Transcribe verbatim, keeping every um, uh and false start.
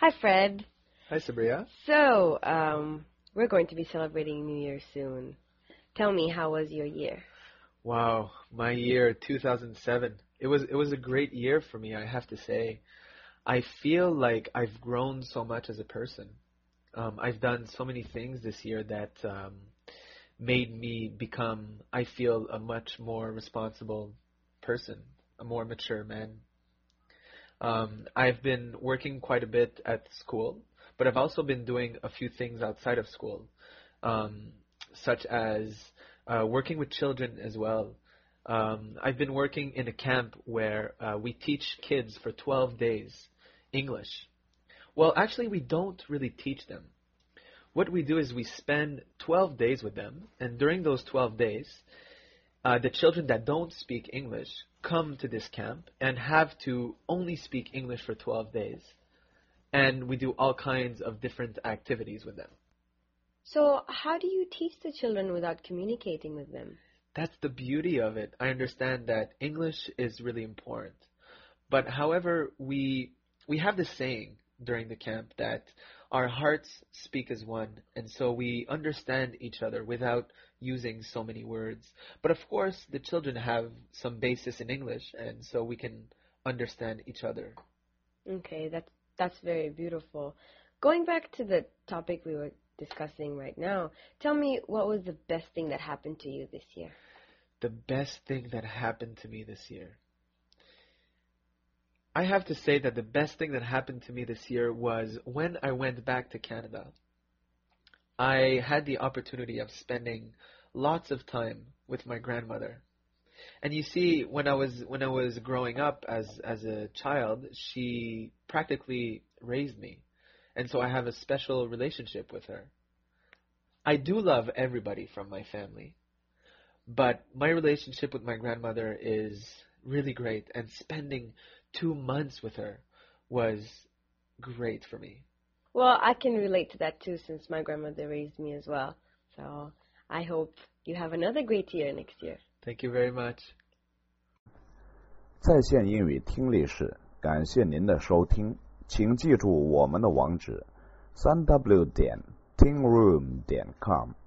Hi, Fred. Hi, Sabria. So, um, we're going to be celebrating New Year soon. Tell me, how was your year? Wow, my year two thousand seven. It was it was a great year for me, I have to say. I feel like I've grown so much as a person. Um, I've done so many things this year that um, made me become, I feel, a much more responsible person, a more mature man. Um, I've been working quite a bit at school, but I've also been doing a few things outside of school, um, such as uh, working with children as well. Um, I've been working in a camp where uh, we teach kids for twelve days English. Well, actually, we don't really teach them. What we do is we spend twelve days with them, and during those twelve days, uh, the children that don't speak English come to this camp and have to only speak English for twelve days. And we do all kinds of different activities with them. So, how do you teach the children without communicating with them? That's the beauty of it. I understand that English is really important. But however, we we have this saying during the camp that our hearts speak as one, and so we understand each other without using so many words. But of course, the children have some basis in English, and so we can understand each other. Okay, that's that's very beautiful. Going back to the topic we were discussing right now, tell me, what was the best thing that happened to you this year? The best thing that happened to me this year. I have to say that the best thing that happened to me this year was when I went back to Canada. I had the opportunity of spending lots of time with my grandmother. And you see, when I was when I was growing up as as a child, she practically raised me. And so I have a special relationship with her. I do love everybody from my family, but my relationship with my grandmother is really great, and spending two months with her was great for me. Well, I can relate to that too, since my grandmother raised me as well. So, I hope you have another great year next year. Thank you very much. 在线英语听力室，感谢您的收听，请记住我们的网址：三 w 点 tingroom 点 com。